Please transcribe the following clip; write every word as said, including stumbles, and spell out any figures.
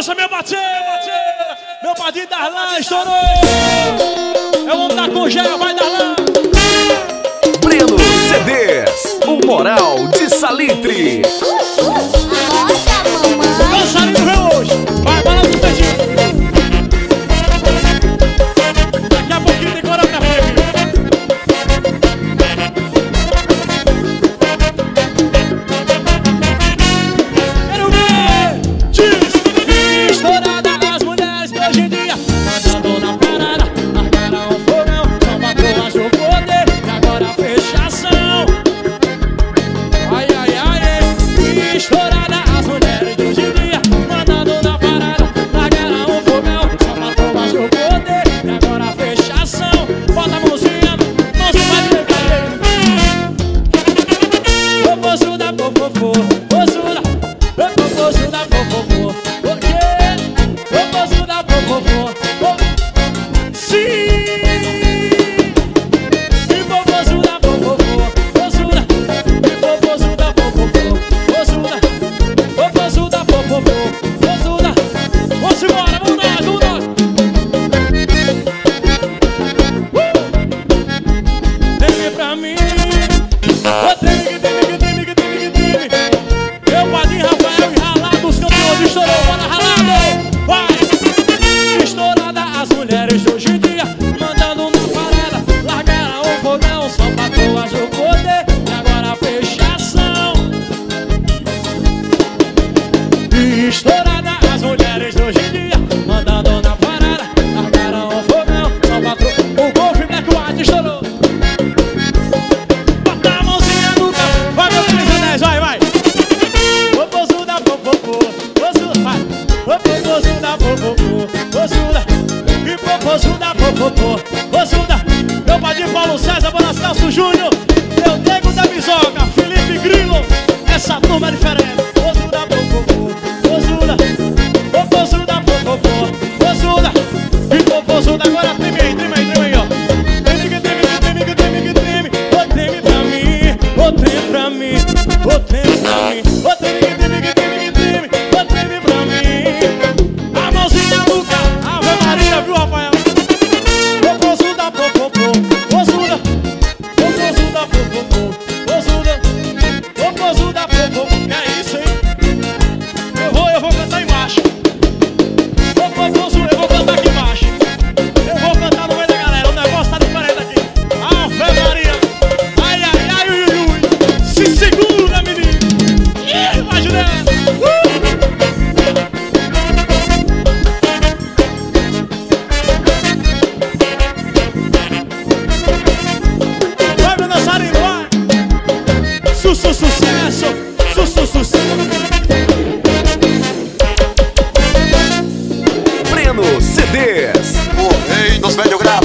Puxa, meu parceiro! Meu padrinho Darlan estourou! É o homem da congela, vai Darlan! Breno C Ds, o moral de Salitre. Dançarino veio hoje, vai, balança o dedinho. Daqui a pouquinho tem coreografia aqui. Quero ver! Diz! Estourada as mulheres de hoje em dia, mandando na parada, largaram o fogão, não patroas o poder, e agora fechação. Ai, ai, ai, estourada as mulheres de hoje em dia, mandando na parada, largaram o fogão, só patroas o poder, e agora fechação. Bota a mãozinha, não se vai pegar. Ô, poçuda, popopô, poçuda, ô, poçuda, popopô, por quê? Ô, poçuda, popopô, sim! E popozuda, popopô, poçuda, e popozuda, popopô, poçuda, popozuda, popopô, poçuda. Vamos embora, vamos nós, vamos nós! Uh! Treme pra mim, ô treme, treme, treme, treme, treme. Meu padrinho Rafael e Ralado, os campeões estourou, bora Ralado! Vai! Estourada as mulheres de hoje em dia, mandando na parada, largaram o fogão, só patroas o poder, e agora fechação. Estourada as mulheres de hoje em dia, mandando na parada, largaram o fogão, só patroas. O Golf Black White estourou. Bota a mãozinha no carro, vai meu três a dez, vai, vai. Ô poçuda, popopô, poçuda, vai. Ô poçuda, popopô, poçuda. E poçuda, popopô, poçuda. Meu padrinho Paulo César, Bonacalço Júnior. Meu nego da Bisoca, Felipe Grilo. Essa turma é diferente. Poçuda, popopô, poçuda. Ô poçuda, popopô, poçuda. E poçuda, agora treme aí, treme aí, treme aí, ó. Treme, que treme, que treme, que treme, que treme. Ô treme pra mim, ô treme pra mim, ô treme pra mim. Ô treme, que treme, que treme, que treme. Ô treme pra mim. A mãozinha no carro, Ave Maria, viu, Rafael? Ô poçuda, popopô, poçuda. Ô poçuda, popopô, poçuda. Ô poçuda, popopô. Que é isso, hein? Eu vou, eu vou cantar embaixo. Ô poçuda, eu vou cantar aqui embaixo. Eu vou cantar no meio da galera, o negócio tá diferente aqui. Ave Maria. Ai, ai, ai, ui, ui, ui. Se segura, menino. Ih, imagina. Uh! Vai, meu dançarino, vai! Su, su, sucesso! Su, su, sucesso! Breno C Ds, O rei dos velho grau.